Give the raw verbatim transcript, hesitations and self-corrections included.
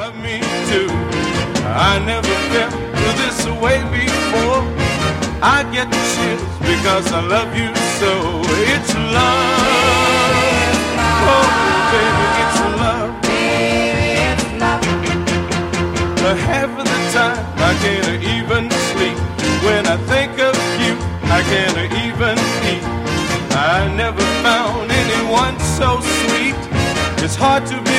love me too. I never felt this way before. I get the chills because I love you so. It's love. Oh, baby, it's love. But half of the time I can't even sleep. When I think of you, I can't even eat. I never found anyone so sweet. It's hard to